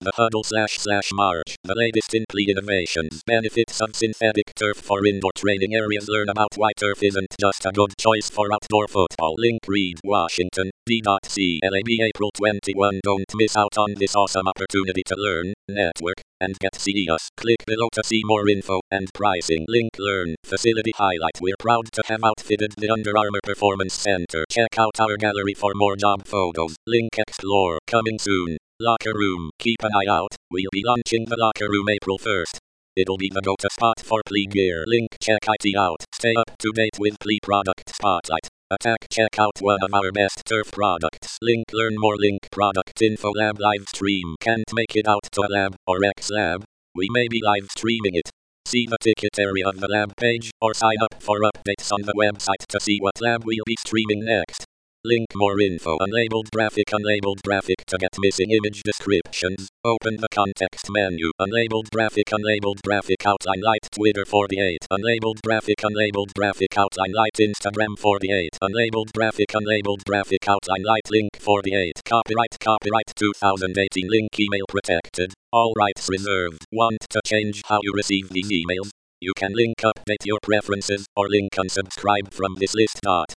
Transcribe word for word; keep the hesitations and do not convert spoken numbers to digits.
The huddle slash slash march. The latest in plea innovations. Benefits of synthetic turf for indoor training areas. Learn about why turf isn't just a good choice for outdoor football. Link Reed, Washington, D C L A B April twenty-first. Don't miss out on this awesome opportunity to learn, network, and get serious. Click below to see more info and pricing. Link Learn. Facility highlight. We're proud to have outfitted the Under Armour Performance Center. Check out our gallery for more job photos. Link Explore. Coming soon. Locker Room. Keep an eye out. We'll be launching the Locker Room April first. It'll be the go-to spot for plea gear. Link check it out. Stay up to date with plea product spotlight. Attack check out one of our best turf products. Link learn more. Link product info. Lab live stream. Can't make it out to a lab or X lab? We may be live streaming it. See the ticket area of the lab page or sign up for updates on the website to see what lab we'll be streaming next. Link more info. Unlabeled graphic. Unlabeled graphic to get missing image descriptions. Open the context menu. Unlabeled graphic. Unlabeled graphic outline light. Twitter forty-eight. Unlabeled graphic. Unlabeled graphic outline light. Instagram forty-eight. Unlabeled graphic. Unlabeled graphic outline light. Link forty-eight. Copyright. Copyright twenty eighteen. Link email protected. All rights reserved. Want to change how you receive these emails? You can link update your preferences or link unsubscribe from this list.